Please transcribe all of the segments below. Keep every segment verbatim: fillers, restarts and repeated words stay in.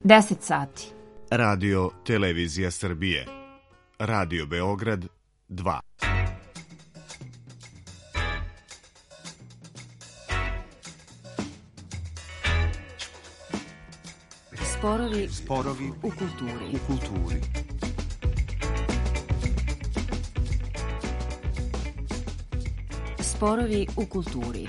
deset sati. Radio Televizija Srbije. Radio Beograd dva. Sporovi, Sporovi u kulturi. U kulturi. Sporovi u kulturi.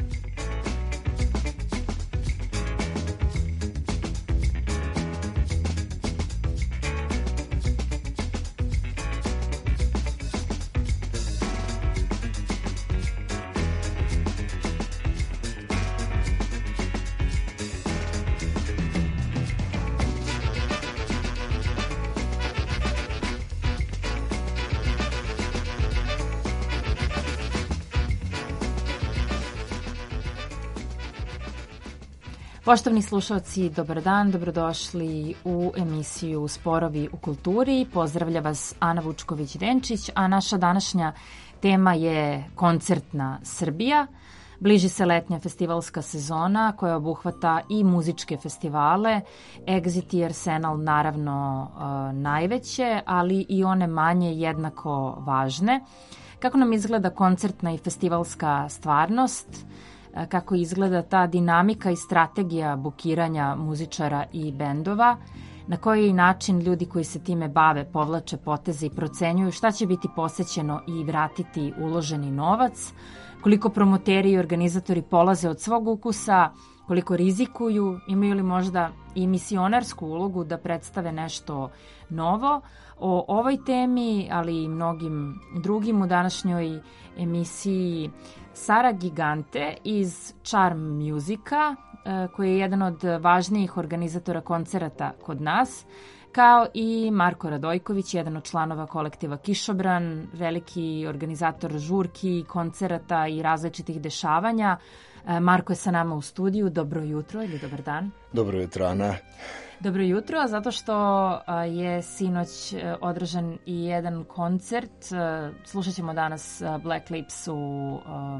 Poštovni slušalci, dobar dan, dobrodošli u emisiju Sporovi u kulturi. Pozdravlja vas Ana Vučković-Denčić, a naša današnja tema je koncertna Srbija. Bliži se letnja festivalska sezona koja obuhvata i muzičke festivale, Exit i Arsenal naravno najveće, ali i one manje jednako važne. Kako nam izgleda koncertna i festivalska stvarnost? Kako izgleda ta dinamika i strategija bukiranja muzičara i bendova, na koji način ljudi koji se time bave povlače poteze i procenjuju šta će biti posećeno i vratiti uloženi novac, koliko promoteri i organizatori polaze od svog ukusa, koliko rizikuju, imaju li možda i misionarsku ulogu da predstave nešto novo. O ovoj temi, ali i mnogim drugim u današnjoj emisiji Sara Gigante iz Charm Musica, koji je jedan od važnijih organizatora koncerata kod nas, kao i Marko Radojković, jedan od članova kolektiva Kišobran, veliki organizator žurki, koncerata i različitih dešavanja. Marko je sa nama u studiju. Dobro jutro ili dobar dan. Dobro jutro, Ana. Dobro jutro, zato što je sinoć održan i jedan koncert. Slušat ćemo danas Black Lips u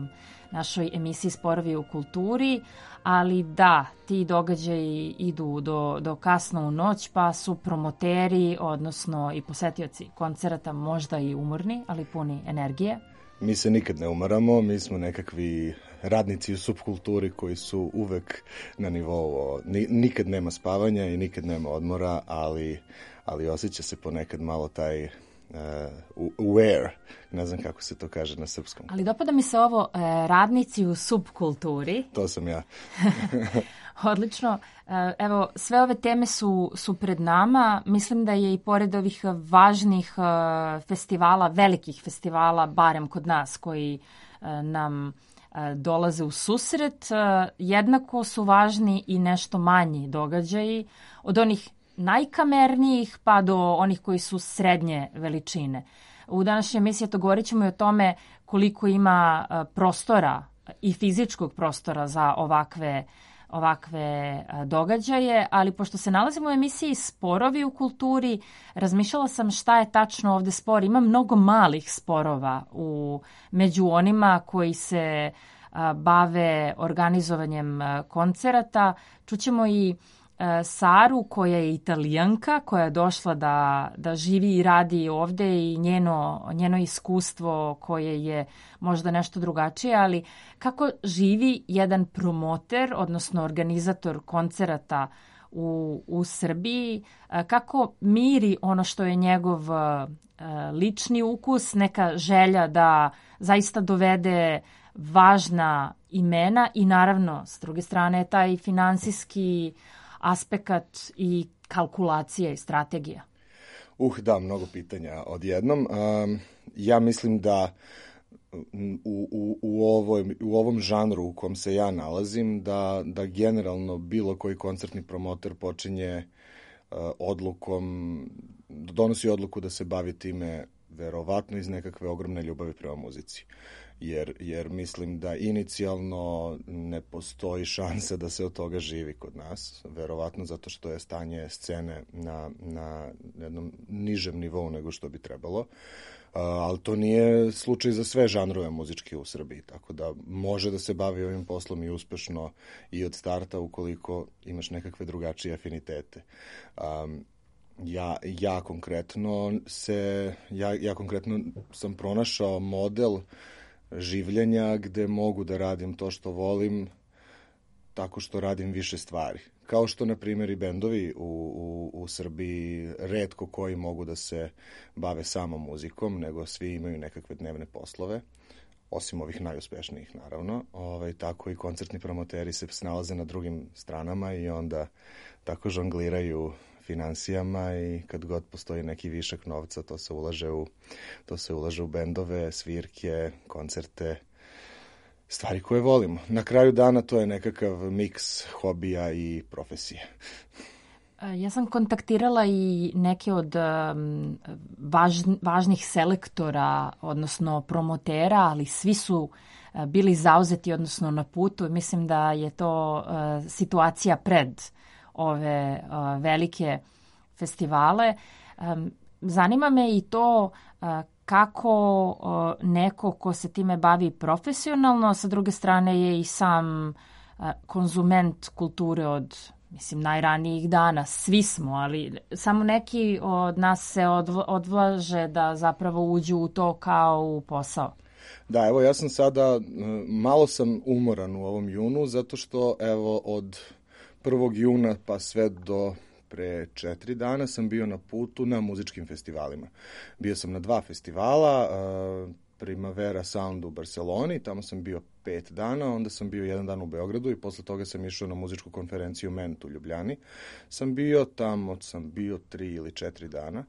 našoj emisiji Sporovi u kulturi, ali da, ti događaji idu do, do kasno u noć, pa su promoteri, odnosno i posetioci koncerata možda i umorni, ali puni energije. Mi se nikad ne umaramo, mi smo nekakvi radnici u subkulturi koji su uvek na nivou, nikad nema spavanja i nikad nema odmora, ali, ali osjeća se ponekad malo taj uh, wear, ne znam kako se to kaže na srpskom. Ali dopada mi se ovo, uh, radnici u subkulturi. To sam ja. Odlično. Evo, sve ove teme su, su pred nama. Mislim da je i pored ovih važnih festivala, velikih festivala, barem kod nas, koji nam dolaze u susret, jednako su važni i nešto manji događaji, od onih najkamernijih pa do onih koji su srednje veličine. U današnjoj emisiji to govorit ćemo i o tome koliko ima prostora i fizičkog prostora za ovakve ovakve događaje, ali pošto se nalazimo u emisiji Sporovi u kulturi, razmišljala sam šta je tačno ovde spor. Ima mnogo malih sporova u, među onima koji se a, bave organizovanjem a, koncerata. Čućemo i a, Saru koja je Italijanka, koja je došla da, da živi i radi ovde i njeno, njeno iskustvo koje je možda nešto drugačije, ali kako živi jedan promoter, odnosno organizator koncerata u, u Srbiji, kako miri ono što je njegov lični ukus, neka želja da zaista dovede važna imena i naravno, s druge strane, taj finansijski aspekt i kalkulacija i strategija. Uh, da, mnogo pitanja odjednom. Um, ja mislim da U, u, u, ovoj, u ovom žanru u kom se ja nalazim, da, da generalno bilo koji koncertni promoter počinje uh, odlukom, donosi odluku da se bavi time verovatno iz nekakve ogromne ljubavi prema muzici. jer, jer mislim da inicijalno ne postoji šansa da se od toga živi kod nas, verovatno zato što je stanje scene na, na jednom nižem nivou nego što bi trebalo. Uh, ali to nije slučaj za sve žanrove muzičke u Srbiji, tako da može da se bavi ovim poslom i uspešno i od starta ukoliko imaš nekakve drugačije afinitete. Um, ja, ja konkretno se, ja, ja konkretno sam pronašao model življenja gde mogu da radim to što volim tako što radim više stvari. Kao što, na primjer, i bendovi u, u, u Srbiji retko koji mogu da se bave samo muzikom, nego svi imaju nekakve dnevne poslove, osim ovih najuspešnijih, naravno. Ovaj, tako i koncertni promoteri se snalaze na drugim stranama i onda tako žongliraju finansijama i kad god postoji neki višak novca, to se ulaže u, to se ulaže u bendove, svirke, koncerte, stvari koje volimo. Na kraju dana to je nekakav miks hobija i profesije. Ja sam kontaktirala i neke od um, važ, važnih selektora, odnosno promotera, ali svi su uh, bili zauzeti, odnosno na putu. Mislim da je to uh, situacija pred ove uh, velike festivale. Um, zanima me i to uh, kako uh, neko ko se time bavi profesionalno, sa druge strane je i sam uh, konzument kulture od, mislim, najranijih dana. Svi smo, ali samo neki od nas se odv- odvaže da zapravo uđu u to kao u posao. Da, evo ja sam sada, malo sam umoran u ovom junu, zato što evo od prvog juna pa sve do pre četiri dana sam bio na putu na muzičkim festivalima. Bio sam na dva festivala, uh, Primavera Sound u Barceloni, tamo sam bio pet dana, onda sam bio jedan dan u Beogradu i posle toga sam išao na muzičku konferenciju Ment u Ljubljani. Sam bio tamo, sam bio tri ili četiri dana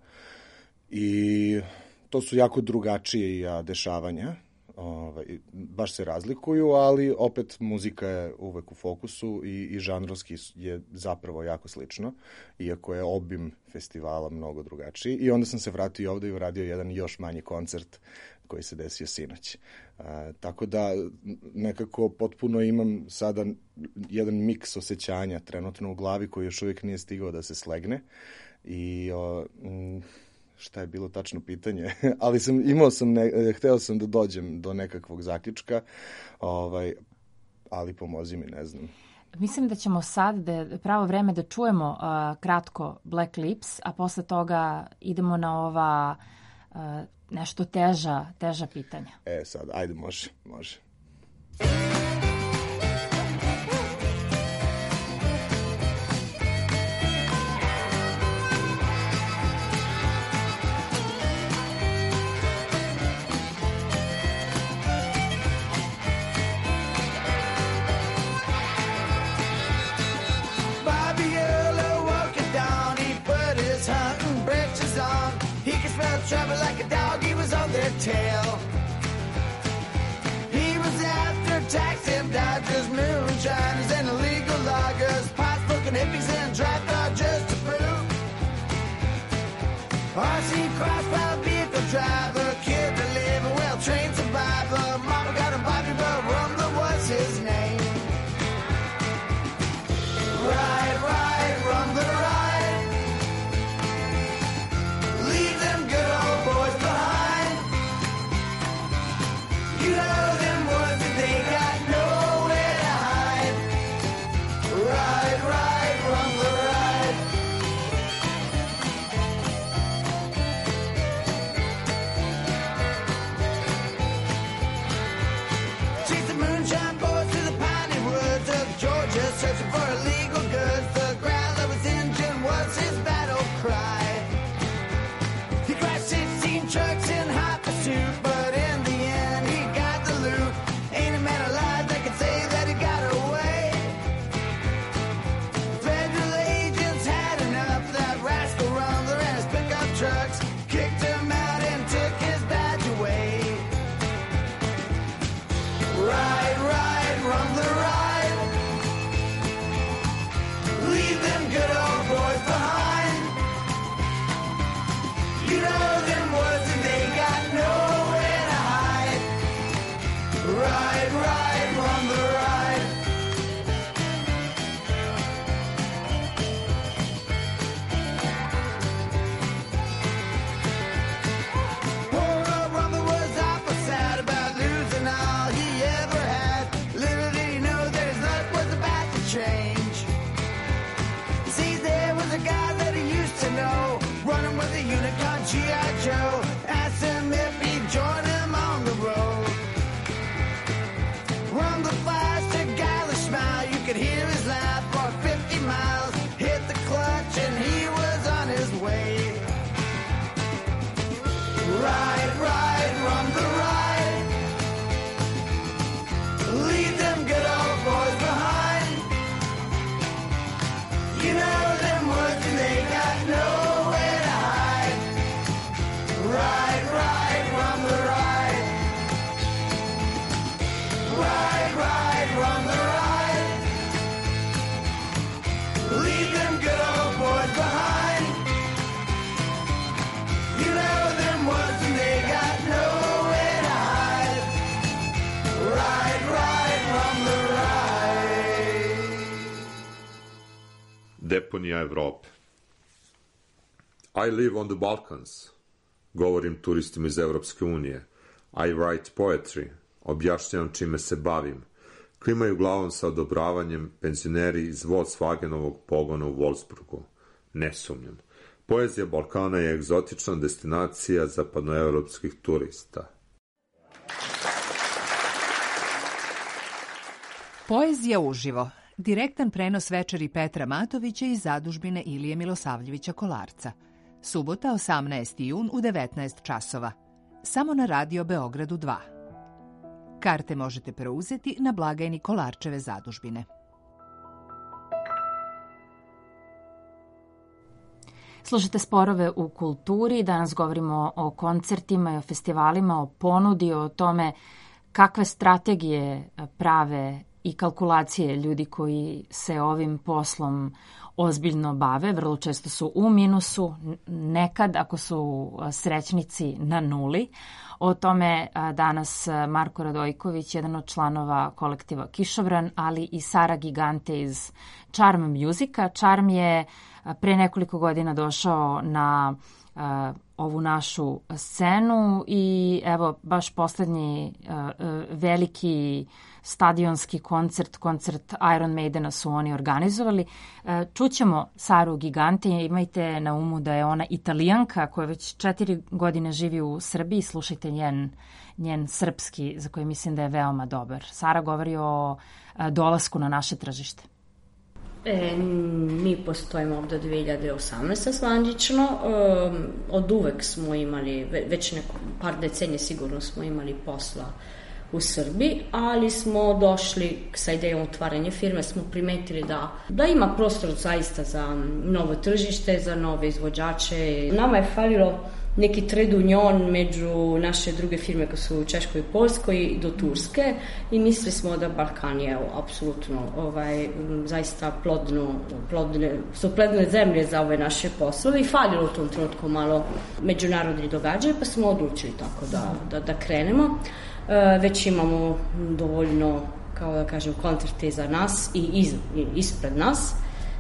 i to su jako drugačije dešavanja. Ovaj, baš se razlikuju, ali opet muzika je uvek u fokusu i, i žanrovski je zapravo jako slično, iako je obim festivala mnogo drugačiji. I onda sam se vratio ovde i uradio jedan još manji koncert koji se desio sinoć. A, tako da nekako potpuno imam sada jedan miks osjećanja trenutno u glavi koji još uvijek nije stigao da se slegne i o, m, šta je bilo tačno pitanje, ali sam imao sam ne, hteo sam da dođem do nekakvog zaključka, ovaj, ali pomozi mi, ne znam. Mislim da ćemo sad, da je pravo vreme da čujemo uh, kratko Black Lips, a posle toga idemo na ova uh, nešto teža, teža pitanja. E sad, ajde, može, može. Trouble like a dog, he was on their tail. He was after taxi dodgers, moonshiners, and illegal loggers, pot-smoking hippies and drive dodgers to prove. R C crossfire vehicle driver, kid to live, a well-trained survivor. Mama got him Bobby, but Rumble was his name. Ride, ride, Rumble, ride. Ride, ride, run the ride. show. Asked him if he'd join him on the road. Run the fast to Galley smile. You could hear his laugh for fifty miles. Hit the clutch and he was on his way. Ride, ride, run the ride. Leave them good old boys behind. You know them woods and they got nowhere to hide. Ride, ride, run the ride. Ride, ride, run the ride. Leave them good old boys behind. You know them woods and they got nowhere to hide. Ride, ride, run the ride. Deponija Evrope. I live on the Balkans. Govorim turistima iz Evropske unije. I write poetry. Objašnjavam čime se bavim. Klimaju glavom sa odobravanjem penzioneri iz Volkswagenovog pogona u Wolfsburgu. Ne sumnjam. Poezija Balkana je egzotična destinacija zapadnoevropskih turista. Poezija uživo. Direktan prenos večeri Petra Matovića iz zadužbine Ilije Milosavljevića Kolarca. Subota, osamnaesti jun u devetnaest časova. Samo na Radio Beogradu dva. Karte možete preuzeti na blagajni Kolarčeve zadužbine. Slušate Sporove u kulturi. Danas govorimo o koncertima i o festivalima, o ponudi, o tome kakve strategije prave i kalkulacije ljudi koji se ovim poslom ozbiljno bave. Vrlo često su u minusu, nekad ako su srećnici na nuli. O tome danas Marko Radojković, jedan od članova kolektiva Kišobran, ali i Sara Gigante iz Charm Musica. Charm je pre nekoliko godina došao na uh, ovu našu scenu i evo baš poslednji uh, uh, veliki stadionski koncert, koncert Iron Maidena su oni organizovali. Uh, čućemo Saru Gigante, imajte na umu da je ona Italijanka koja već četiri godine živi u Srbiji, slušajte njen, njen srpski za koji mislim da je veoma dobar. Sara govori o uh, dolasku na naše tržište. E, mi postojimo ovde od dve hiljade osamnaeste slanđično. E, od uvek smo imali, već neko par decenije sigurno smo imali posla u Srbiji, ali smo došli sa idejom otvaranja firme, smo primetili da, da ima prostor zaista za novo tržište, za nove izvođače. Nama je falilo neki trade union među naše druge firme koje su u Češkoj i Poljskoj do Turske i mislili smo da Balkan je apsolutno ovaj, zaista plodno, plodne, su plodne zemlje za ove naše poslove i falilo u tom trenutku malo međunarodni događaj, pa smo odlučili tako da, da, da krenemo. E, već imamo dovoljno, kao da kažem, koncerte za nas i, iz, i ispred nas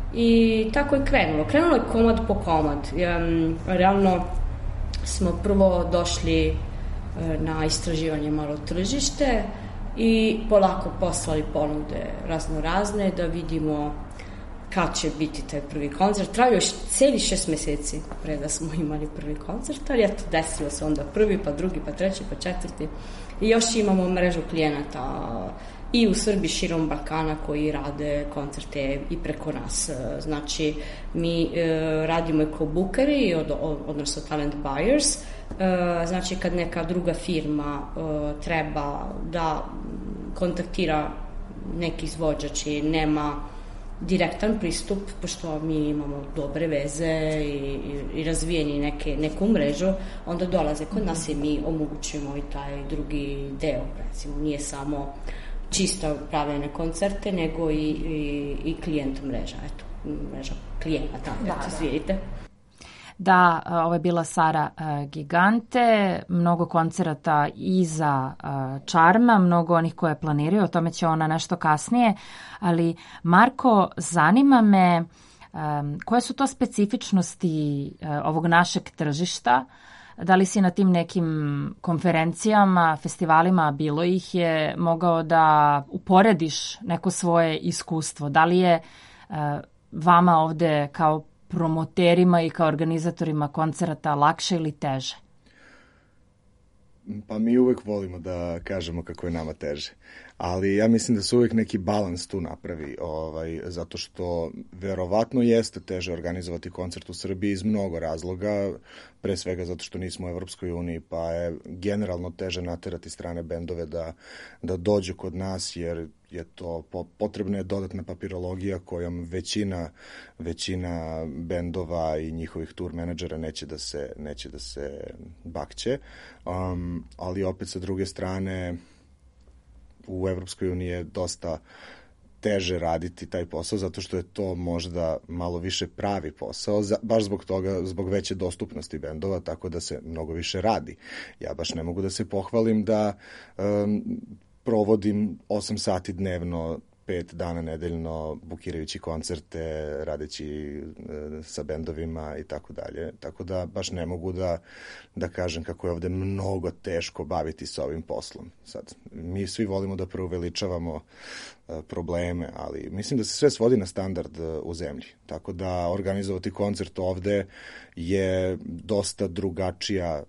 i tako je krenulo. Krenulo je komad po komad. E, realno smo prvo došli na istraživanje malo tržište i polako poslali ponude razno razne da vidimo kad će biti taj prvi koncert. Trajao još celi šest meseci pre da smo imali prvi koncert, ali eto, desilo se onda prvi, pa drugi, pa treći, pa četvrti. I još imamo mrežu klijenata i u Srbiji širom Balkana koji rade koncerte i preko nas. Znači, mi e, radimo i kao bookeri, od, od, odnosno talent buyers. E, znači, kad neka druga firma e, treba da kontaktira neki izvođač i nema direktan pristup, pošto mi imamo dobre veze i, i, i razvijeni neke, neku mrežu, onda dolaze kod nas i mi omogućujemo i taj drugi deo. Recimo, nije samo čisto pravljene koncerte, nego i, i, i klijent mreža, eto, mreža klijenata, da, eto, svijedite. Da, ovo je bila Sara Gigante, mnogo koncerata iza Charma, mnogo onih koje planiraju, o tome će ona nešto kasnije, ali Marko, zanima me koje su to specifičnosti ovog našeg tržišta, da li si na tim nekim konferencijama, festivalima, bilo ih je, mogao da uporediš neko svoje iskustvo, da li je vama ovde kao promoterima i kao organizatorima koncerata lakše ili teže? Pa mi uvek volimo da kažemo kako je nama teže. Ali ja mislim da se uvek neki balans tu napravi, ovaj, zato što verovatno jeste teže organizovati koncert u Srbiji iz mnogo razloga, pre svega zato što nismo u Evropskoj uniji, pa je generalno teže naterati strane bendove da, da dođu kod nas, jer je to potrebna je dodatna papirologija kojom većina, većina bendova i njihovih tour menadžera neće da se, neće da se bakće. Um, ali opet sa druge strane u Evropskoj uniji je dosta teže raditi taj posao zato što je to možda malo više pravi posao, za, baš zbog toga, zbog veće dostupnosti bendova, tako da se mnogo više radi. Ja baš ne mogu da se pohvalim da um, provodim osam sati dnevno, pet dana nedeljno, bukirajući koncerte, radeći e, sa bendovima i tako dalje. Tako da baš ne mogu da, da kažem kako je ovde mnogo teško baviti se ovim poslom. Sad, mi svi volimo da preuveličavamo e, probleme, ali mislim da se sve svodi na standard e, u zemlji. Tako da organizovati koncert ovde je dosta drugačija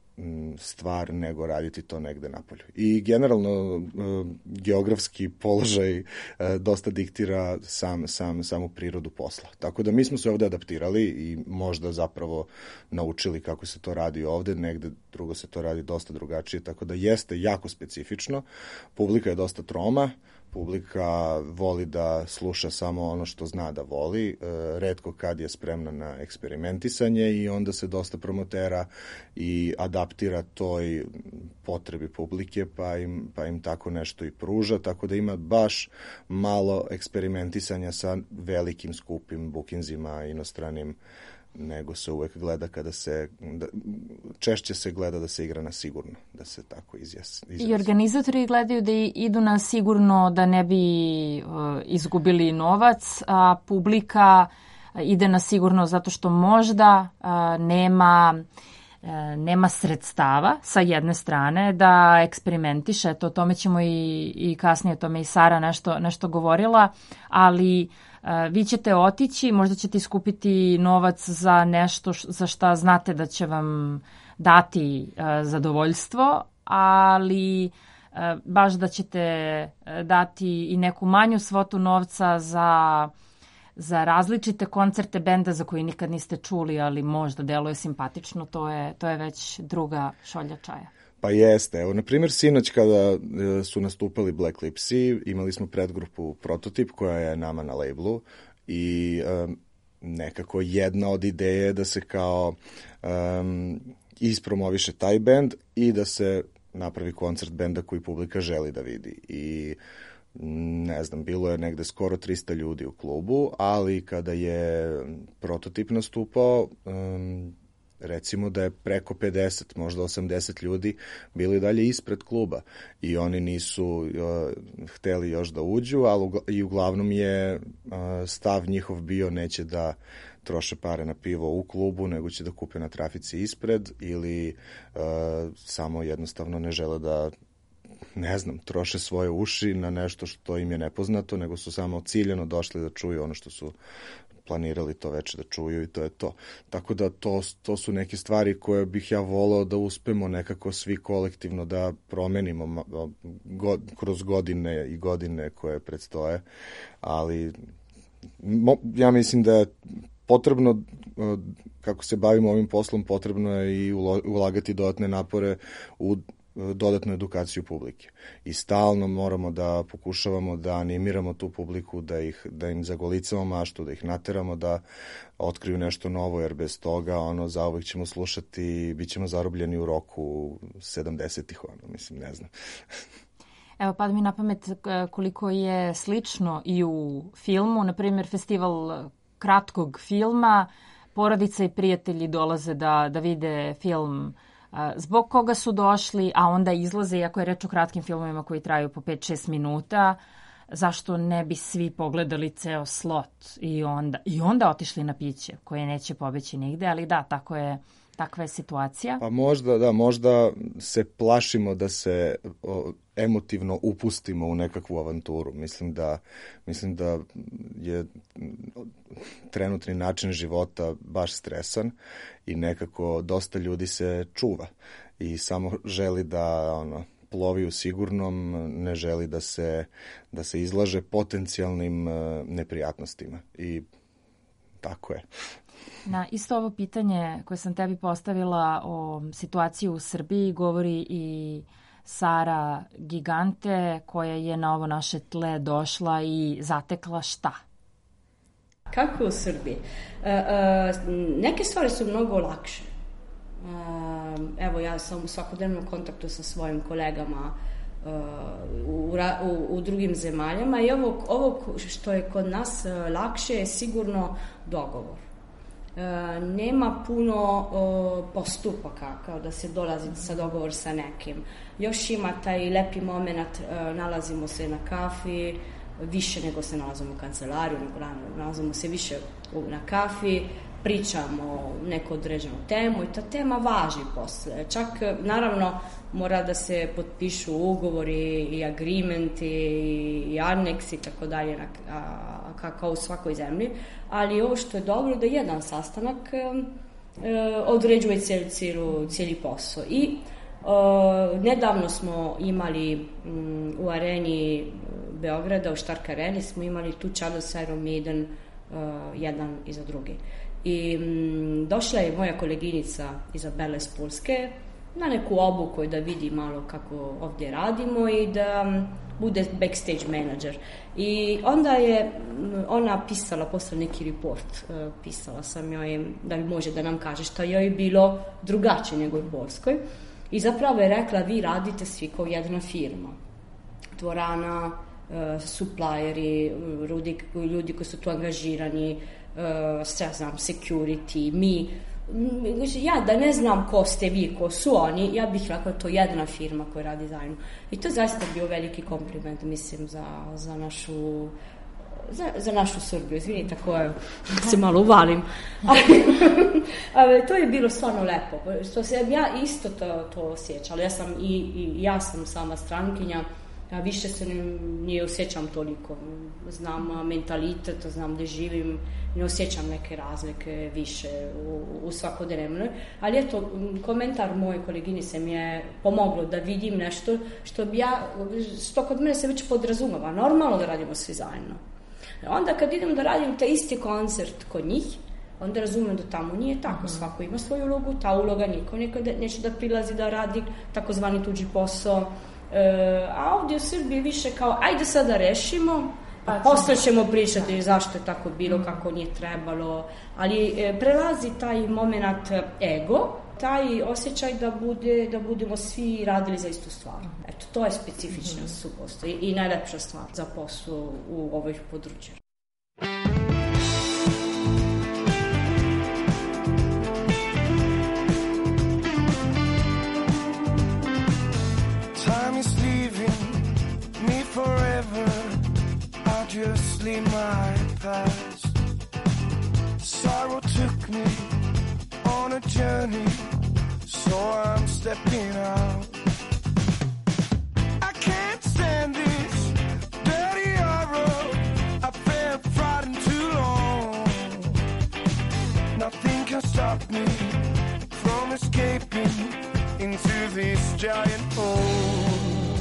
stvar nego raditi to negde napolju. I generalno geografski položaj dosta diktira sam, sam, samu prirodu posla. Tako da mi smo se ovde adaptirali i možda zapravo naučili kako se to radi ovde, negde drugo se to radi dosta drugačije, tako da jeste jako specifično. Publika je dosta troma, publika voli da sluša samo ono što zna da voli, e, retko kad je spremna na eksperimentisanje i onda se dosta promotera i adaptira toj potrebi publike, pa im, pa im tako nešto i pruža, tako da ima baš malo eksperimentisanja sa velikim skupim bukinzima inostranim, nego se uvek gleda kada se, da, češće se gleda da se igra na sigurno, da se tako izjasni. I organizatori gledaju da idu na sigurno da ne bi uh, izgubili novac, a publika ide na sigurno zato što možda uh, nema nema sredstava sa jedne strane da eksperimentiše, to o tome ćemo i, i kasnije, o tome i Sara nešto, nešto govorila, ali uh, vi ćete otići, možda ćete iskupiti novac za nešto š, za šta znate da će vam dati uh, zadovoljstvo, ali uh, baš da ćete dati i neku manju svotu novca za za različite koncerte benda za koje nikad niste čuli, ali možda deluje simpatično, to je, to je već druga šolja čaja. Pa jeste. Evo, na primjer, sinoć kada su nastupali Black Lipsi, imali smo predgrupu Prototip koja je nama na labelu i um, nekako jedna od ideje da se kao um, ispromoviše taj bend i da se napravi koncert benda koji publika želi da vidi. I ne znam, bilo je negde skoro trista ljudi u klubu, ali kada je Prototip nastupao, um, recimo da je preko pedeset, možda osamdeset ljudi bili dalje ispred kluba i oni nisu uh, hteli još da uđu, ali ugl- i uglavnom je uh, stav njihov bio neće da troše pare na pivo u klubu, nego će da kupe na trafici ispred ili uh, samo jednostavno ne žele da, ne znam, troše svoje uši na nešto što im je nepoznato, nego su samo ciljano došli da čuju ono što su planirali to veče da čuju i to je to. Tako da to, to su neke stvari koje bih ja volao da uspemo nekako svi kolektivno da promenimo go, kroz godine i godine koje predstoje, ali mo, ja mislim da je potrebno, kako se bavimo ovim poslom, potrebno je i ulagati dodatne napore u dodatnu edukaciju publike. I stalno moramo da pokušavamo da animiramo tu publiku, da ih da im zagolicamo maštu, da ih nateramo da otkriju nešto novo, jer bez toga ono zauvek ćemo slušati, bit ćemo zarobljeni u roku sedamdesetih, ono, mislim, ne znam. Evo, pada mi na pamet koliko je slično i u filmu, na primjer festival kratkog filma, porodica i prijatelji dolaze da, da vide film zbog koga su došli, a onda izlaze, iako je reč o kratkim filmovima koji traju po pet šest minuta, zašto ne bi svi pogledali ceo slot i onda, i onda otišli na piće, koje neće pobeći nigde, ali da, tako je, takva je situacija. Pa možda, da, možda se plašimo da se o, emotivno upustimo u nekakvu avanturu. Mislim da, mislim da je trenutni način života baš stresan i nekako dosta ljudi se čuva i samo želi da ono, plovi u sigurnom, ne želi da se, da se izlaže potencijalnim neprijatnostima i tako je. Na isto ovo pitanje koje sam tebi postavila o situaciji u Srbiji govori i Sara Gigante, koja je na ovo naše tle došla i zatekla šta? Kako u Srbiji? E, e, neke stvari su mnogo lakše. E, evo, ja sam u svakodnevnom kontaktu sa svojim kolegama e, u, u, u drugim zemaljama i ovo, ovo što je kod nas lakše je sigurno dogovor. E, nema puno o, postupaka kao da se dolazi sa dogovor sa nekim. Još ima taj lepi moment, e, nalazimo se na kafi, više nego se nalazimo u kancelariju, nego nalazimo se više na kafi, pričamo neku određenu temu i ta tema važi posle. Čak, naravno, mora da se potpišu ugovori i agreementi i aneksi i tako dalje, kao u svakoj zemlji, ali ovo što je dobro da jedan sastanak određuje cijeli, cijeli, cijeli posao. I Uh, nedavno smo imali um, u areni Beograda, u Stark areni, smo imali tu Čado sa Iron Maiden uh, jedan iza drugi. I um, došla je moja koleginica Izabela iz Polske na neku obuku da vidi malo kako ovdje radimo i da um, bude backstage manager. I onda je ona pisala, posle neki report, uh, pisala sam joj da može da nam kaže šta joj je bilo drugačije nego u Polskoj. I zapravo je rekla, vi radite svi kao jedna firma. Dvorana, uh, supplieri, ljudi, ljudi koji su tu angažirani, uh, sve znam, security, mi. Ja da ne znam ko ste vi, ko su oni, ja bih rekla to jedna firma koja radi zajedno. I to je zaista bio veliki kompliment, mislim, za, za našu... Za, za našu Srbiju, izvinite ako je, se malo uvalim, ali, ali to je bilo stvarno lepo, što se ja isto to, to osjećala, ja sam i, i ja sam sama strankinja, a više se ne, ne osjećam toliko, znam mentalitet, znam gde živim, ne osjećam neke razlike više u, u svakodnevnoj, ali eto, komentar moje koleginice mi je pomoglo da vidim nešto što bi ja, što kod mene se već podrazumeva, normalno da radimo svi zajedno. Onda kad idem da radim taj isti koncert kod njih, onda razumem da tamo nije tako, svako ima svoju ulogu, ta uloga niko nekada neće da prilazi da radi takozvani tuđi posao, e, a ovdje u Srbiji više kao ajde sad da rešimo, pa posle ćemo pričati zašto je tako bilo, kako nije trebalo, ali e, prelazi taj moment ego, taj osjećaj da, bude, da budemo svi radili za istu stvar. Eto, to je specifičnost su postoji i najlepša stvar za posao u ovih područja. Time is leaving me forever. I just leave my past. Sorrow took me on a journey, so I'm stepping out. I can't stand this dirty horror. I've been frightened too long. Nothing can stop me from escaping into this giant hole.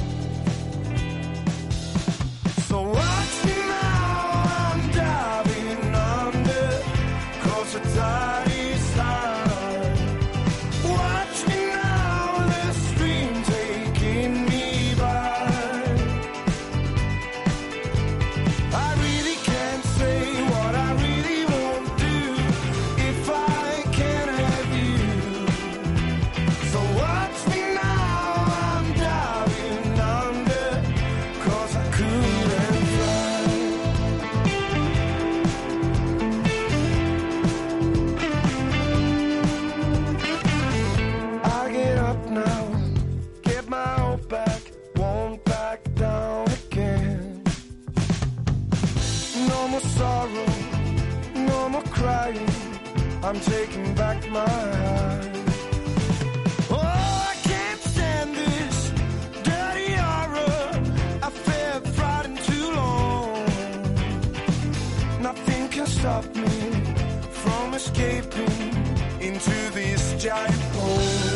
So watch me now, I'm diving under, 'cause the tide is high. Watch me now, the stream taking me by. I really can't say what I really won't do if I can't have you. So watch me now, I'm diving under, 'cause I couldn't fly. I get up now, get my hope back, won't back down again. No more sorrow, no more crying, I'm taking back my eyes. Oh, I can't stand this dirty horror. stop me from escaping into this giant hole.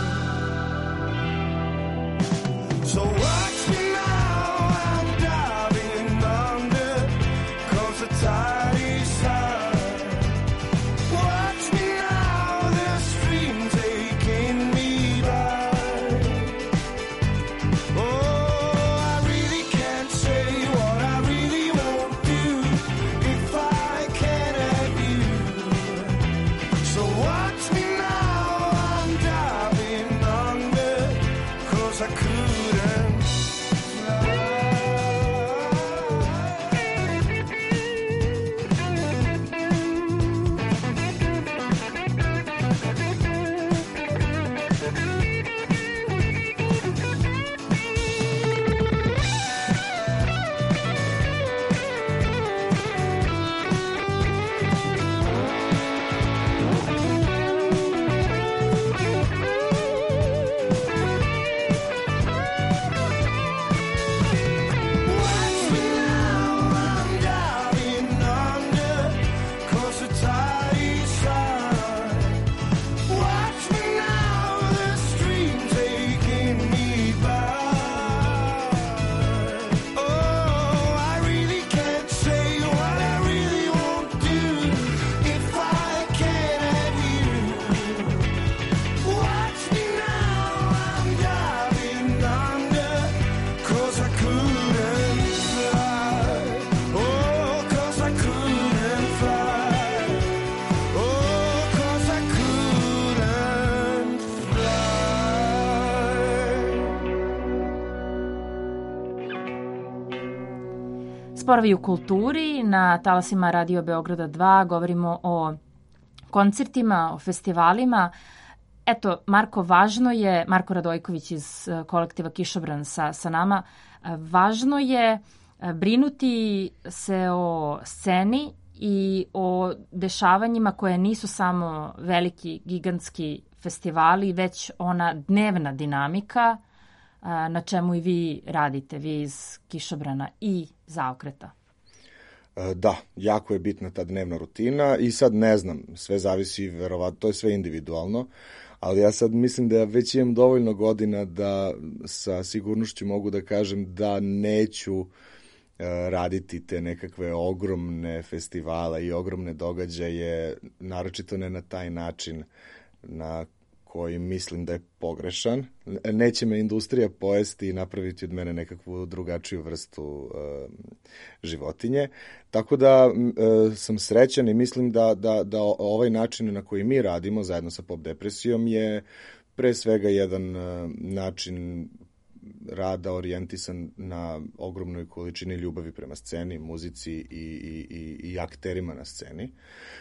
So watch me now, I'm diving under, 'cause the tide is high. Watch me now, the stream taking me by. Oh, I really can't say what I really won't do if I can't have you. So watch me now, I'm diving under, 'cause I couldn't Sporovi u kulturi na talasima Radio Beograda dva, govorimo o koncertima, o festivalima. Eto, Marko, važno je, Marko Radojković iz kolektiva Kišobran sa, sa nama, važno je brinuti se o sceni i o dešavanjima koje nisu samo veliki, gigantski festivali, već ona dnevna dinamika na čemu i vi radite, vi iz Kišobrana i Zaokreta. Da, jako je bitna ta dnevna rutina i sad ne znam, sve zavisi, verovatno, to je sve individualno, ali ja sad mislim da ja već imam dovoljno godina da sa sigurnošću mogu da kažem da neću raditi te nekakve ogromne festivale i ogromne događaje, naročito ne na taj način na koji mislim da je pogrešan. Neće me industrija pojesti i napraviti od mene nekakvu drugačiju vrstu e, životinje. Tako da e, sam srećan i mislim da, da, da ovaj način na koji mi radimo zajedno sa Pop Depresijom je pre svega jedan e, način rada orijentisan na ogromnoj količini ljubavi prema sceni, muzici i, i, i, i akterima na sceni.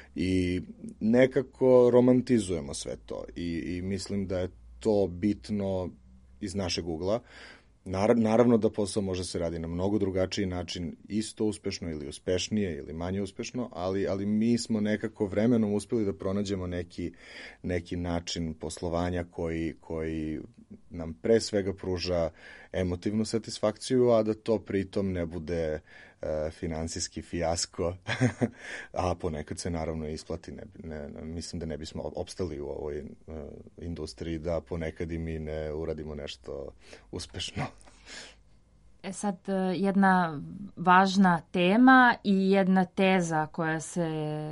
I nekako romantizujemo sve to i, i mislim da je to bitno iz našeg ugla. Naravno da posao može se radi na mnogo drugačiji način, isto uspešno ili uspešnije ili manje uspešno, ali, ali mi smo nekako vremenom uspeli da pronađemo neki, neki način poslovanja koji, koji nam pre svega pruža emotivnu satisfakciju, a da to pritom ne bude e, finansijski fijasko, a ponekad se naravno isplati. Ne, ne, mislim da ne bismo opstali u ovoj e, industriji da ponekad i mi ne uradimo nešto uspešno. E sad, jedna važna tema i jedna teza koja se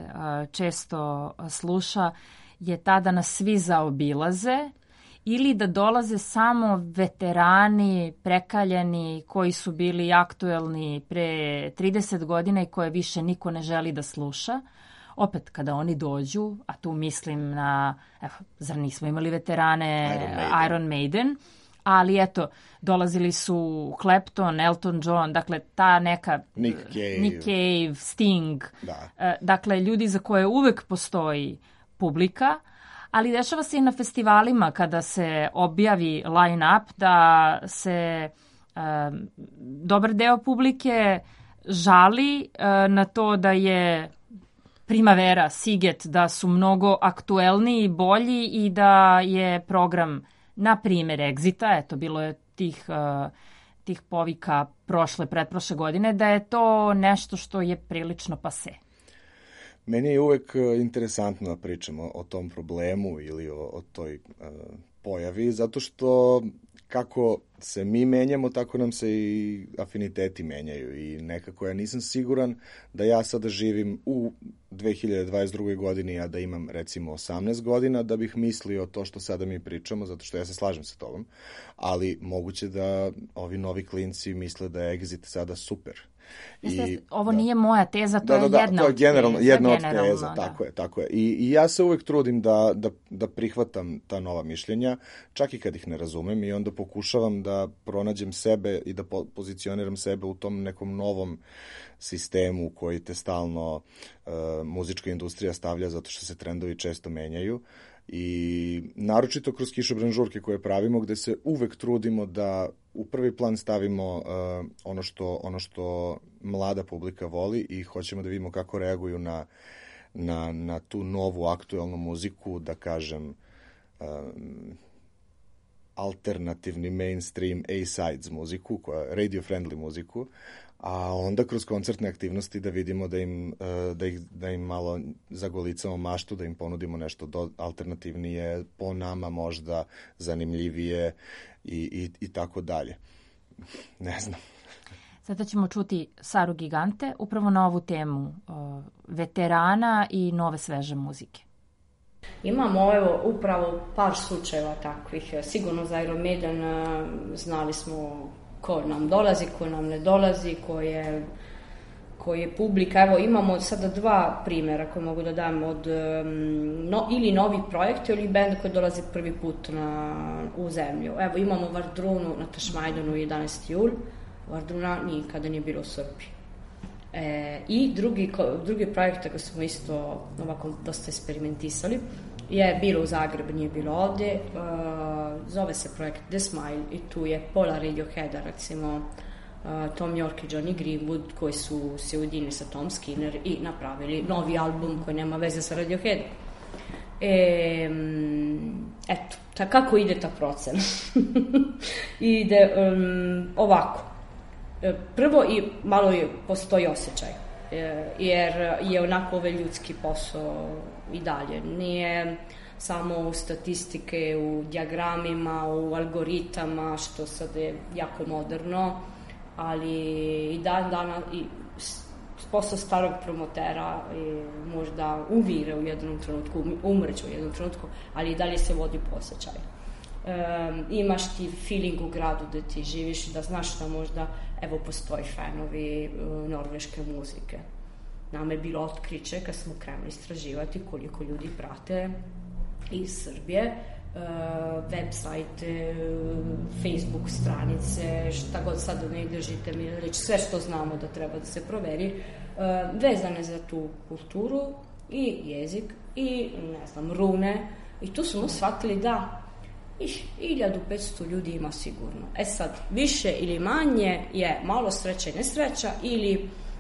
često sluša je ta da nas svi zaobilaze ili da dolaze samo veterani, prekaljeni, koji su bili aktuelni pre trideset godina i koje više niko ne želi da sluša. Opet, kada oni dođu, a tu mislim na, evo, zar nismo imali veterane Iron Maiden, Iron Maiden, ali eto, dolazili su Clapton, Elton John, dakle ta neka Nick Cave, Nick Cave Sting, da. Dakle ljudi za koje uvek postoji publika, ali dešava se i na festivalima kada se objavi line-up da se um, dobar deo publike žali uh, na to da je Primavera, Siget, da su mnogo aktuelniji, bolji i da je program, na primjer, Exita, eto, bilo je tih, uh, tih povika prošle, pretprošle godine, da je to nešto što je prilično pase. Meni je uvek e, interesantno da pričamo o tom problemu ili o, o toj e, pojavi, zato što kako se mi menjamo, tako nam se i afiniteti menjaju i nekako ja nisam siguran da ja sada živim u dve hiljade dvadeset drugoj godini, a da imam recimo osamnaest godina, da bih mislio to što sada mi pričamo, zato što ja se slažem sa tobom, ali moguće da ovi novi klinci misle da je Exit sada super. I, ovo da. nije moja teza, to da, je da, da, jedna, to je od generalno, teza, jedna od generalno, teza, da. tako je, tako je. I, I ja se uvek trudim da, da, da prihvatam ta nova mišljenja, čak i kad ih ne razumem i onda pokušavam da pronađem sebe i da po, pozicioniram sebe u tom nekom novom sistemu koji te stalno uh, muzička industrija stavlja zato što se trendovi često menjaju. I naročito kroz kišobran žurke koje pravimo, gde se uvek trudimo da u prvi plan stavimo uh, ono što ono što mlada publika voli i hoćemo da vidimo kako reaguju na, na, na tu novu aktuelnu muziku, da kažem um, alternativni mainstream A-sides muziku, koja, radio friendly muziku, a onda kroz koncertne aktivnosti da vidimo da im, da ih, da im malo zagolicamo maštu, da im ponudimo nešto do, alternativnije, po nama možda zanimljivije i, i, i tako dalje. Ne znam. Sada ćemo čuti Saru Gigante upravo na ovu temu uh, veterana i nove sveže muzike. Imamo evo upravo par slučajeva takvih. Sigurno za Iron Maiden znali smo ko nam dolazi, ko nam ne dolazi, ko je, ko je publika. Evo imamo sada dva primjera koje mogu da dam od no, ili novi projekt ili band koji dolazi prvi put na, u zemlju. Evo imamo Vardrunu na Tašmajdanu jedanaesti jul. Vardruna nikada nije bilo u Srbiji. E, I drugi, drugi projekt koji smo isto ovako dosta eksperimentisali je bilo u Zagrebu, nije bilo ovdje. E, zove se projekt The Smile i tu je pola Radioheada, recimo e, Tom York i Johnny Greenwood koji su se ujedinili sa Tom Skinner i napravili novi album koji nema veze sa Radioheadom. E, eto, ta, kako ide ta procena? Ide um, ovako. Prvo i malo je, postoji osjećaj, jer je onako ovaj ljudski posao i dalje. Nije samo u statistike, u dijagramima, u algoritama, što sad je jako moderno, ali i dan dana i posao starog promotera i možda uvire u jednom trenutku, umreće u jednom trenutku, ali i dalje se vodi po osjećaju. Um, imaš ti feeling u gradu gde ti živiš, da znaš da možda evo postoji fanovi uh, norveške muzike. Nama je bilo otkriće kad smo krenuli istraživati koliko ljudi prate iz Srbije, uh, web sajte, uh, Facebook stranice, šta god sad ne držite mi reći, sve što znamo da treba da se proveri, uh, vezane za tu kulturu i jezik i ne znam, rune, i tu smo shvatili da hiljadu petsto ljudi ima sigurno. E sad, više ili manje je malo sreća i nesreća ili,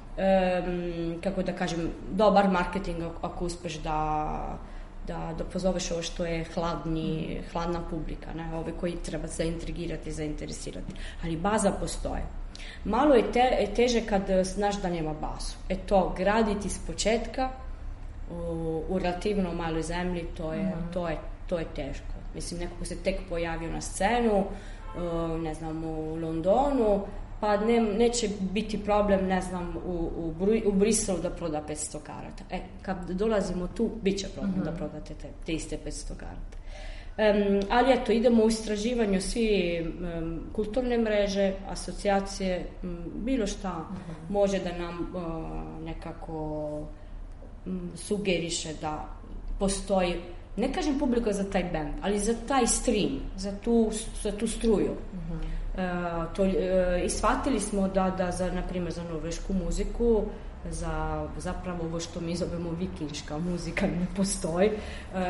um, kako da kažem, dobar marketing ako uspeš da, da, da pozoveš ovo što je hladni, hladna publika, ne? Ove koji treba zaintrigirati, zainteresirati. Ali baza postoje. Malo je te, teže kad znaš da nema bazu. E to, graditi s početka u, u relativno maloj zemlji, to je, mm-hmm. to je, to je teško. Mislim, neko ko se tek pojavio na scenu, ne znam, u Londonu, pa ne, neće biti problem, ne znam, u, u, u Briselu da proda petsto karata. E, kad dolazimo tu, bit će problem mm-hmm. da prodate te, te iste petsto karata. Um, ali eto, idemo u istraživanju svi um, kulturne mreže, asocijacije, um, bilo šta mm-hmm. može da nam uh, nekako um, sugeriše da postoji, ne kažem publika za taj band, ali za taj stream, za tu, za tu struju. Mm-hmm. Uh, to, uh, I shvatili smo da, da za, na primjer, za norvešku muziku, za zapravo ovo što mi zovemo vikinška muzika ne postoji, um,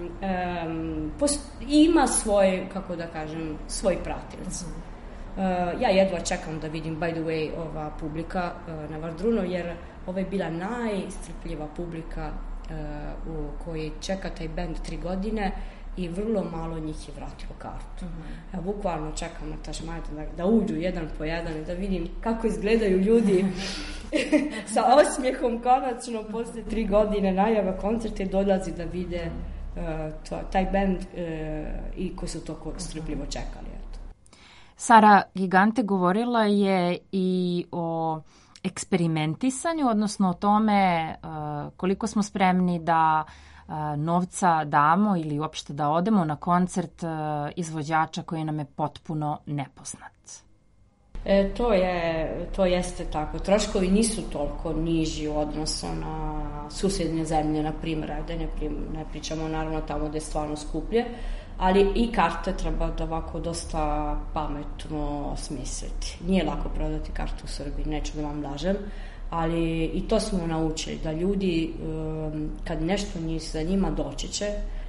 um, post, ima svoj, kako da kažem, svoj pratilac. Mm-hmm. Uh, ja jedva čekam da vidim, by the way, ova publika uh, na Vardruno, jer ovo je bila najstrpljiva publika uh, u kojoj čeka taj band tri godine i vrlo malo njih je vratilo kartu. Mm-hmm. Ja bukvalno čekam na Tašmajdan da, da uđu jedan po jedan i da vidim kako izgledaju ljudi sa osmijehom konačno posle tri godine najava koncerte dolazi da vide uh, to, taj band uh, i koji su to strpljivo čekali. Eto. Sara Gigante govorila je i o eksperimentisanju, odnosno o tome uh, koliko smo spremni da uh, novca damo ili uopšte da odemo na koncert uh, izvođača koji nam je potpuno nepoznat. E, to, je, to jeste tako. Troškovi nisu toliko niži u odnosu na susjedne zemlje, na primjer, da ne, ne pričamo naravno tamo gde je stvarno skuplje, ali i karte treba da ovako dosta pametno smisliti. Nije lako prodati kartu u Srbiji, neću da vam lažem, ali i to smo naučili, da ljudi kad nešto njih za njima doći će,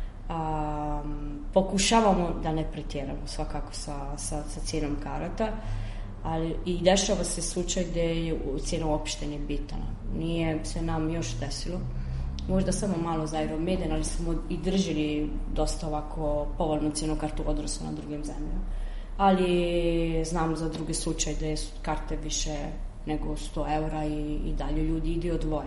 um, pokušavamo da ne pretjeramo svakako sa, sa, sa cijenom karata, ali i dešava se slučaj gde je cijena uopšte nije bitana. Nije se nam još desilo. Možda samo malo za Iron Maiden, ali smo i držili dosta ovako povoljnu cijenu kartu odnosno na drugim zemljama. Ali znam za druge slučaje gde su karte više nego sto eura i, i dalje ljudi ide odvoje.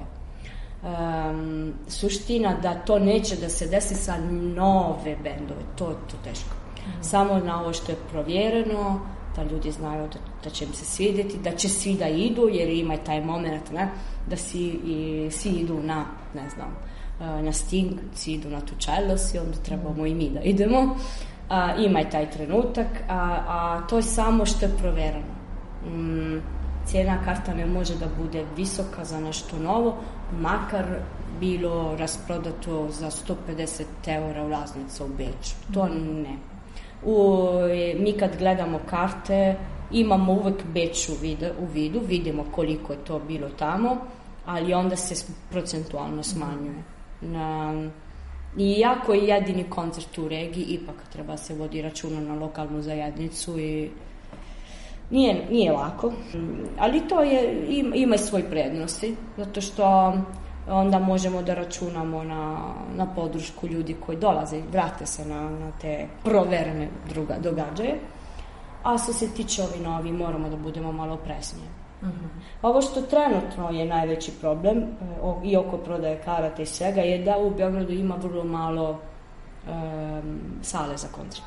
Um, suština da to neće da se desi sa nove bendove, to je to teško. Mm. Samo na ovo što je provjereno, da ljudi znaju da, da će im se svidjeti, da će svi da idu, jer ima taj moment, ne, da si, i, svi idu na, ne znam, na Sting, svi idu na Tučelos i onda trebamo i mi da idemo. A, ima i taj trenutak, a, a to je samo što je provjereno. Mm, cijena karta ne može da bude visoka za nešto novo, makar bilo rasprodato za sto pedeset eura ulaznica u Beču. To ne. U, mi kad gledamo karte imamo uvek Beč u vidu, u vidu, vidimo koliko je to bilo tamo, ali onda se procentualno smanjuje. Na, iako je jedini koncert u regiji, ipak treba se vodi računa na lokalnu zajednicu i nije, nije lako, ali to je, ima, ima svoj prednosti, zato što onda možemo da računamo na, na podršku ljudi koji dolaze i vrate se na, na te proverene druga događaje. A što se tiče ovi novi, moramo da budemo malo presnije. Mm-hmm. Ovo što trenutno je najveći problem o, i oko prodaje karata i svega je da u Beogradu ima vrlo malo um, sale za koncerte.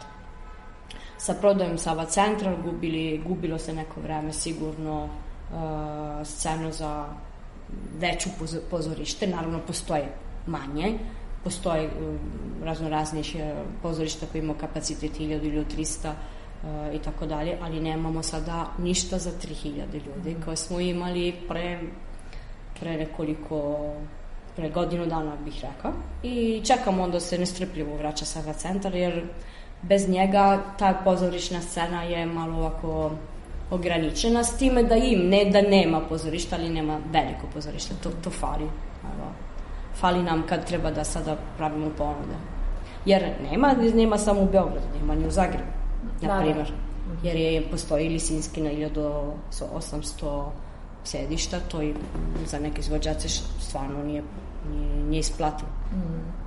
Sa prodajom Sava Central gubili, gubilo se neko vreme sigurno uh, scenu za veću pozorište, naravno postoje manje, postoje razno raznih pozorišta koji imaju kapacitet hiljadu ili trista uh, i tako dalje, ali nemamo sada ništa za tri hiljade ljudi mm. koje smo imali pre, pre nekoliko, pre godinu dana bih rekao, i čekamo onda se nestrpljivo vraća Sava Centar, jer bez njega ta pozorišna scena je malo ovako ograničena, s time da im, ne da nema pozorišta, ali nema veliko pozorišta, to, to fali. Evo, fali nam kad treba da sada pravimo ponude. Jer nema, nema samo u Beogradu, nema ni u Zagrebu, na primjer. Jer je, postoji Lisinski na hiljadu osamsto sedišta, to i za neke izvođače stvarno nije, nije, nije isplativo. Mm.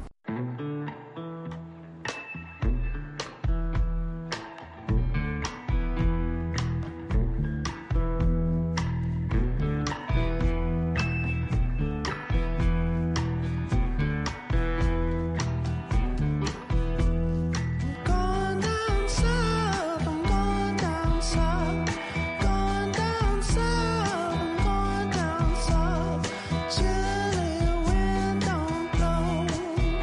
Chilly wind don't blow.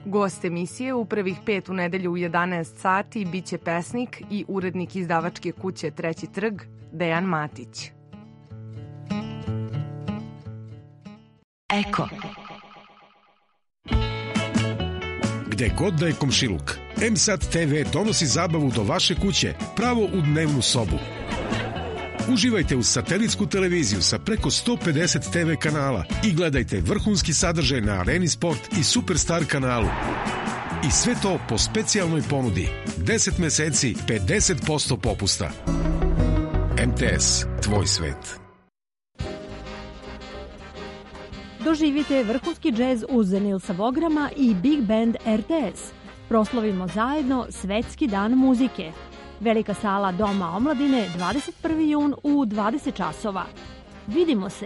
Gost emisije u prvih pet u nedelju u jedanaest sati biće pesnik i urednik izdavačke kuće Treći trg, Dejan Matić. Eko. Gde god da je komšiluk, M S A D T V donosi zabavu do vaše kuće, pravo u dnevnu sobu. Uživajte uz satelitsku televiziju sa preko sto pedeset te ve kanala i gledajte vrhunski sadržaj na Areni Sport i Superstar kanalu. I sve to po specijalnoj ponudi. deset meseci, pedeset posto popusta. M T S, tvoj svet. Doživite vrhunski džez uz Nilsa Vograma i Big Band R T S. Proslavimo zajedno Svetski dan muzike. Velika sala Doma omladine, dvadeset prvi jun u dvadeset časova. Vidimo se!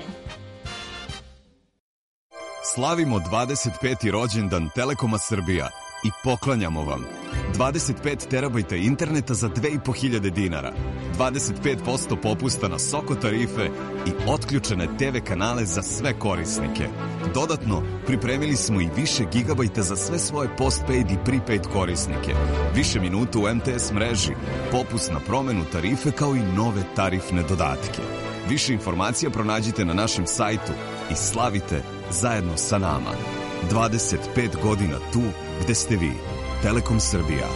Slavimo dvadeset peti rođendan Telekoma Srbija i poklanjamo vam dvadeset pet terabajta interneta za dve i po hiljade dinara, dvadeset pet posto popusta na Soko tarife i otključene te ve kanale za sve korisnike. Dodatno, pripremili smo i više gigabajta za sve svoje postpaid i prepaid korisnike, više minuta u M T S mreži, popust na promenu tarife kao i nove tarifne dodatke. Više informacija pronađite na našem sajtu i slavite zajedno sa nama. dvadeset pet godina tu gde ste vi. Telekom Srbija.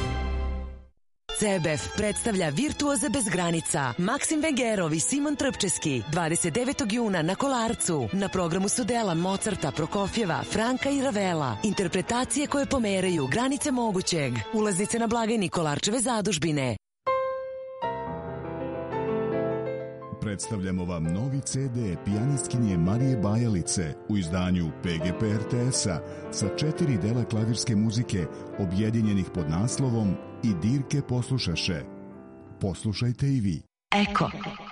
C B F predstavlja Virtuoze bez granica. Maksim Vengerov i Simon Trpčeski. dvadeset devetog juna na Kolarcu. Na programu su dela Mozarta, Prokofjeva, Franka i Ravela. Interpretacije koje pomeraju granice mogućeg. Ulaznice na blagajni Kolarčeve zadužbine. Predstavljamo vam novi ce de pijanistkinje Marije Bajalice u izdanju P G P R T S-a sa četiri dela klavirske muzike objedinjenih pod naslovom I dirke poslušaše. Poslušajte i vi. Eko.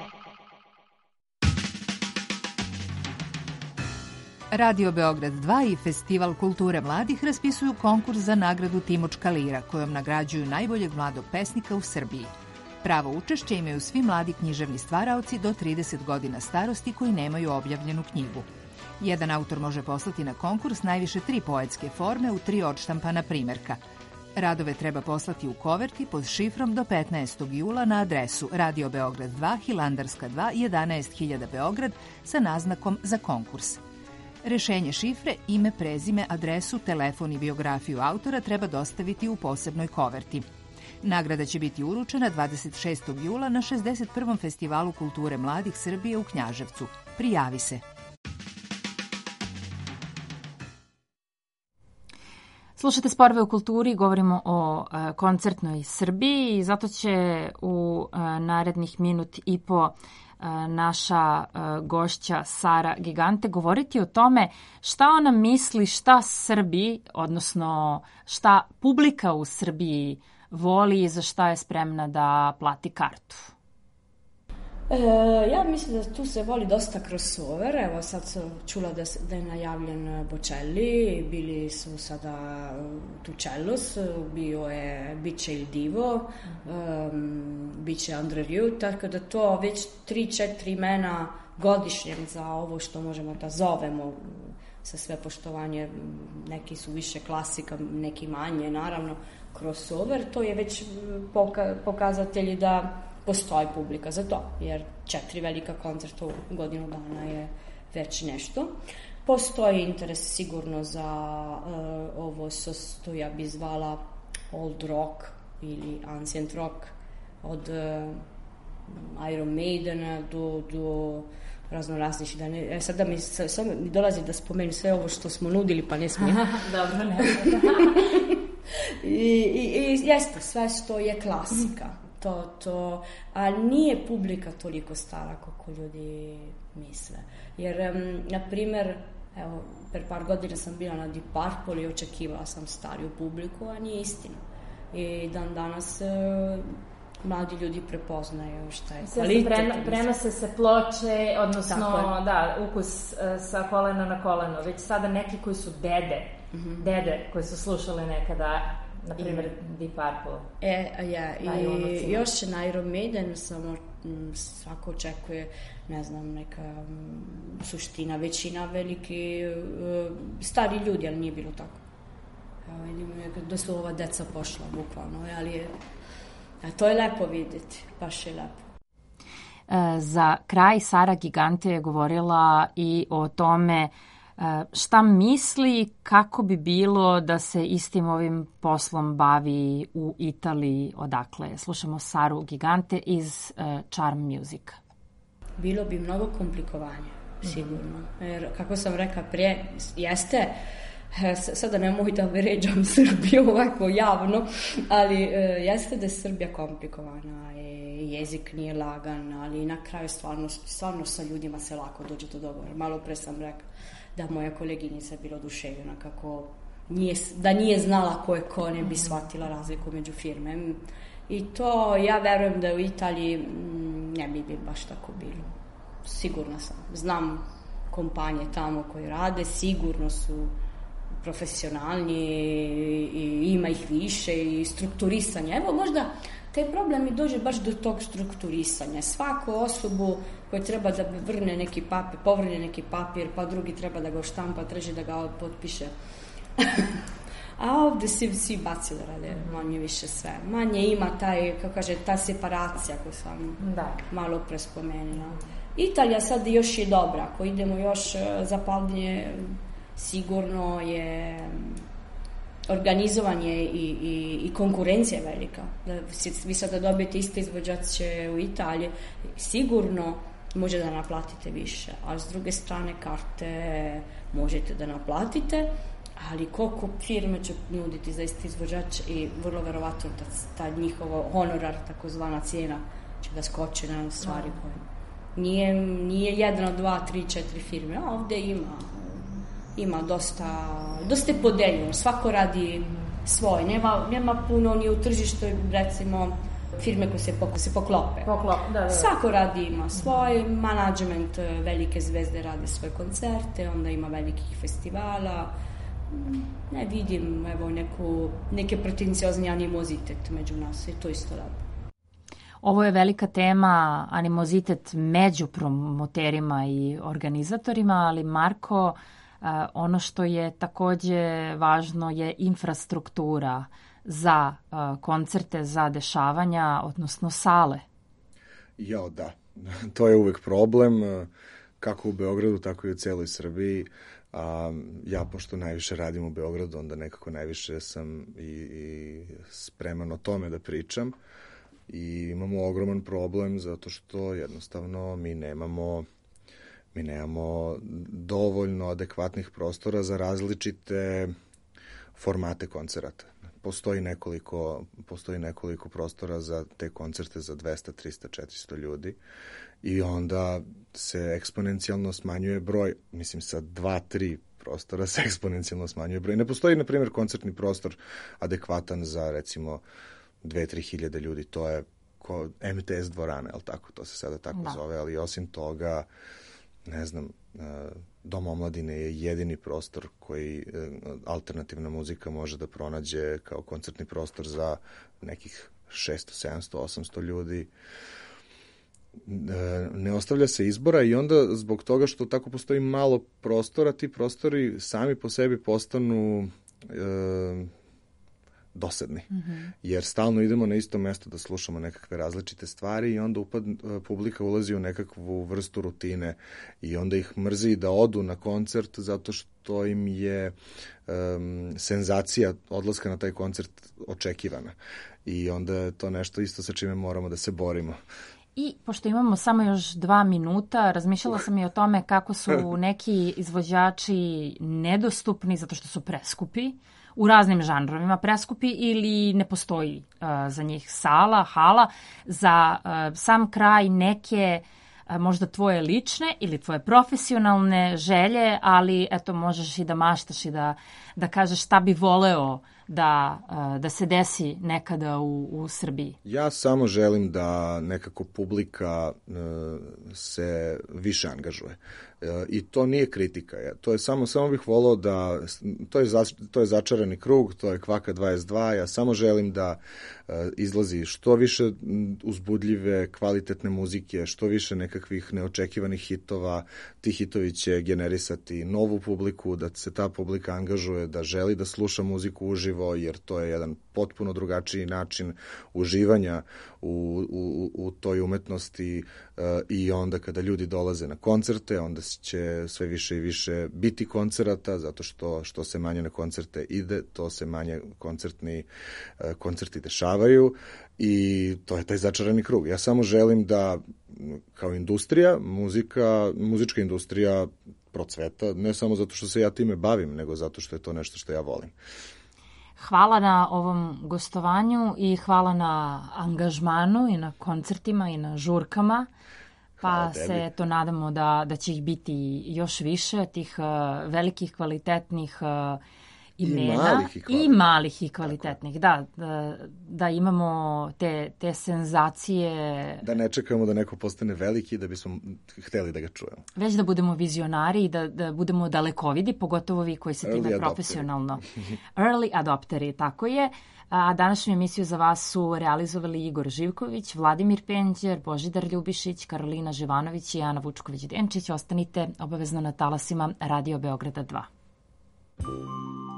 Radio Beograd dva i Festival kulture mladih raspisuju konkurs za nagradu Timočka lira, kojom nagrađuju najboljeg mladog pesnika u Srbiji. Pravo učešće imaju svi mladi književni stvaraoci do trideset godina starosti koji nemaju objavljenu knjigu. Jedan autor može poslati na konkurs najviše tri poetske forme u tri odštampana primerka. Radove treba poslati u koverti pod šifrom do petnaestog jula na adresu Radio Beograd dva, Hilandarska dva, jedanaest hiljada Beograd sa naznakom za konkurs. Rešenje šifre, ime, prezime, adresu, telefon i biografiju autora treba dostaviti u posebnoj koverti. Nagrada će biti uručena dvadeset šestog jula na šezdeset prvom Festivalu kulture mladih Srbije u Knjaževcu. Prijavi se! Slušate Sporove u kulturi, govorimo o e, koncertnoj Srbiji i zato će u e, narednih minut i po e, naša e, gošća Sara Gigante govoriti o tome šta ona misli, šta Srbi, odnosno šta publika u Srbiji voli i za šta je spremna da plati kartu. E, ja mislim da tu se voli dosta crossover. Evo sad sam čula da, da je najavljen Bocelli, bili su sada Tučelos, bio je, bit će Il Divo, um, bit će Andre Rieu, tako da to već tri, četiri imena godišnjem za ovo što možemo da zovemo sa sve poštovanje, neki su više klasika, neki manje, naravno, crossover, to je već poka- pokazatelji da postoji publika za to, jer četiri velika koncerta u godinu dana je već nešto. Postoji interes sigurno za uh, ovo što ja bi zvala old rock ili ancient rock, od uh, Iron Maidena do, do razno različitih. Da ne, sad da mi, sad mi dolazi da spomenem sve ovo što smo nudili, pa ne smijem. Dobro, ne. I, i, i jeste, sve što je klasika. To, to, a nije publika toliko stara kako ljudi misle. Jer, um, na primer, evo, per par godina sam bila na Deep Purple i očekivala sam stariju publiku, a nije istina. I dan danas uh, mladi ljudi prepoznaju šta je kvalitet. Prema, prenose se ploče, odnosno da, ukus uh, sa kolena na koleno. Već sada neki koji su dede, mm-hmm. dede koji su slušali nekada, na primjer Deep Purple. E, ja, i još će na Iron Maiden, samo m, svako očekuje, ne znam, neka m, suština, većina veliki uh, stari ljudi, ali nije bilo tako. Evo vidimo da su ova deca pošla bukvalno, ali je, a to je lepo vidjeti, baš je lepo. Za kraj Sara Gigante je govorila i o tome šta misli kako bi bilo da se istim ovim poslom bavi u Italiji, odakle. Slušamo Saru Gigante iz Charm Music. Bilo bi mnogo komplikovanja, sigurno. Jer, kako sam rekla prije, jeste, sada nemoj da vređam Srbiju ovako javno, ali jeste da je Srbija komplikovana. Jezik nije lagan, ali na kraju stvarno, stvarno sa ljudima se lako dođe do dogovora. Malo pre sam rekla da moja koleginica je bila oduševljena kako nije, da nije znala ko je ko, ne bi shvatila razliku među firme. I to ja verujem da u Italiji ne bi bi baš tako bilo. Sigurna sam. Znam kompanije tamo koje rade, sigurno su profesionalni i ima ih više i strukturisanje. Evo možda taj problem mi dođe baš do tog strukturisanja. Svaku osobu koja treba da vrne neki papir, povrne neki papir, pa drugi treba da ga štampa, treći da ga potpiše. A ovdje svi, svi baci da rade manje više sve. Manje ima taj, kako kaže, ta separacija koju sam da. malo pre spomenula. Italija sad još je dobra. Ako idemo još zapadnije, sigurno je organizovanje i, i, i konkurencija je velika. Da vi sada dobijete iste izvođače u Italiji, sigurno može da naplatite više, a s druge strane karte možete da naplatite, ali koliko firme će nuditi za isti izvođač i vrlo verovatno ta, ta njihova honorar, takozvana cijena, će da skoče na stvari koje nije, nije jedna, dva, tri, četiri firme, a ovdje ima ima dosta, dosta je podeljeno, svako radi svoj, nema, nema puno ni u tržištu, recimo, firme koje se, koje se poklope. Poklop, da, da. Svako radi ima svoj, management, velike zvezde rade svoje koncerte, onda ima velikih festivala, ne vidim, evo, neku, neke pretenciozni animozitet među nas i to isto radi. Ovo je velika tema, animozitet među promoterima i organizatorima, ali Marko, Uh, ono što je takođe važno je infrastruktura za uh, koncerte, za dešavanja, odnosno sale. Jao, da. To je uvek problem, kako u Beogradu, tako i u celoj Srbiji. A, ja, pošto najviše radim u Beogradu, onda nekako najviše sam i, i spreman o tome da pričam. I imamo ogroman problem zato što jednostavno mi nemamo... Mi nemamo dovoljno adekvatnih prostora za različite formate koncerata. Postoji nekoliko, postoji nekoliko prostora za te koncerte za dvesta, trista, četiristo ljudi i onda se eksponencijalno smanjuje broj, mislim sa dva, tri prostora se eksponencijalno smanjuje broj. Ne postoji, na primjer, koncertni prostor adekvatan za, recimo, dve, tri hiljade ljudi. To je ko M T S dvorana, ali tako, to se sada tako da. zove, ali osim toga, ne znam, Dom omladine je jedini prostor koji alternativna muzika može da pronađe kao koncertni prostor za nekih šesto, sedamsto, osamsto ljudi. Ne ostavlja se izbora i onda zbog toga što tako postoji malo prostora, ti prostori sami po sebi postanu e, dosadni. Mm-hmm. Jer stalno idemo na isto mesto da slušamo nekakve različite stvari i onda upad, publika ulazi u nekakvu vrstu rutine i onda ih mrzi da odu na koncert zato što im je um, senzacija odlaska na taj koncert očekivana. I onda je to nešto isto sa čime moramo da se borimo. I pošto imamo samo još dva minuta, razmišljala sam i o tome kako su neki izvođači nedostupni zato što su preskupi, u raznim žanrovima preskupi ili ne postoji uh, za njih sala, hala. Za uh, sam kraj neke uh, možda tvoje lične ili tvoje profesionalne želje, ali eto možeš i da maštaš i da, da kažeš šta bi voleo da, uh, da se desi nekada u, u Srbiji. Ja samo želim da nekako publika uh, se više angažuje. I to nije kritika. To je samo, samo bih volao da, to je, za, to je začarani krug, to je Kvaka dvadeset dva, ja samo želim da izlazi što više uzbudljive, kvalitetne muzike, što više nekakvih neočekivanih hitova, ti hitovi će generisati novu publiku, da se ta publika angažuje, da želi da sluša muziku uživo, jer to je jedan potpuno drugačiji način uživanja u, u, u toj umetnosti i onda kada ljudi dolaze na koncerte, onda će sve više i više biti koncerata, zato što, što se manje na koncerte ide, to se manje koncertni, koncerti dešavaju i to je taj začarani krug. Ja samo želim da kao industrija, muzika, muzička industrija procveta, ne samo zato što se ja time bavim, nego zato što je to nešto što ja volim. Hvala na ovom gostovanju i hvala na angažmanu i na koncertima i na žurkama. Pa se to nadamo da, da će ih biti još više, tih uh, velikih, kvalitetnih uh, imena. I malih i kvalitetnih. I malih i kvalitetnih, da, da. Da imamo te, te senzacije. Da ne čekamo da neko postane veliki da bismo hteli da ga čujemo. Već da budemo vizionari i da, da budemo dalekovidi, pogotovo vi koji se Early time adopteri. profesionalno. Early adopteri, tako je. A današnju emisiju za vas su realizovali Igor Živković, Vladimir Penđer, Božidar Ljubišić, Karolina Živanović i Ana Vučković-Denčić. Ostanite obavezno na talasima Radio Beograda dva.